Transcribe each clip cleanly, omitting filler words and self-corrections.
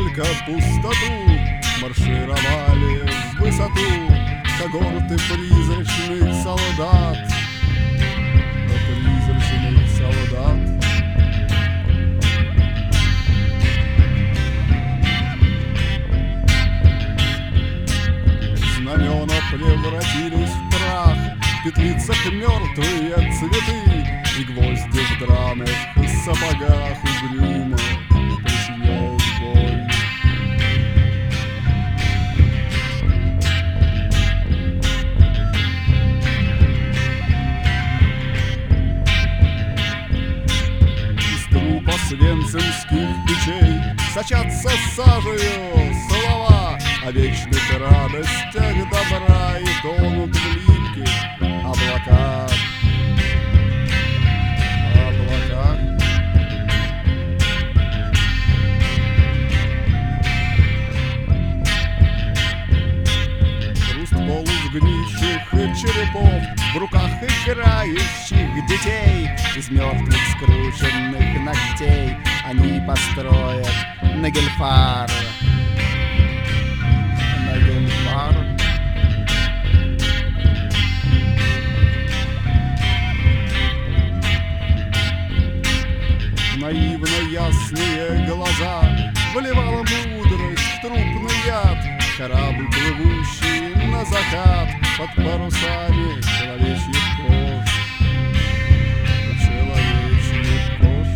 только пустоту маршировали в высоту когорты призрачных солдат. Призрачных солдат. Знамена превратились в прах, в петлицах мертвые цветы, и гвозди в драных сапогах угрюмо причиняют боль. Из трупа свенцемских печей сочатся сажею слова о вечных радостях добра и тонут в липких облаках. Хруст полусгнивших черепов в руках играющих детей. Из мертвых скрученных ногтей они построят Нагельфар. Наивно ясные глаза вливала мудрость в трупный яд. Корабль, плывущий на закат под парусами человечьих кож. Человечьих кож.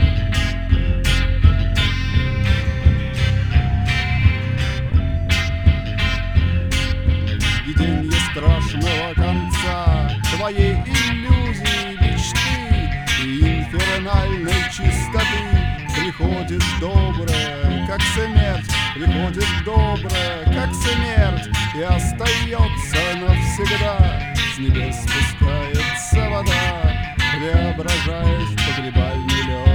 Виденье страшного конца твоей иллюзии, мечты и инфернальной чистоты приходит доброе, как смерть, приходит доброе, как смерть, и остается навсегда. С небес спускается вода, преображаясь в погребальный лед.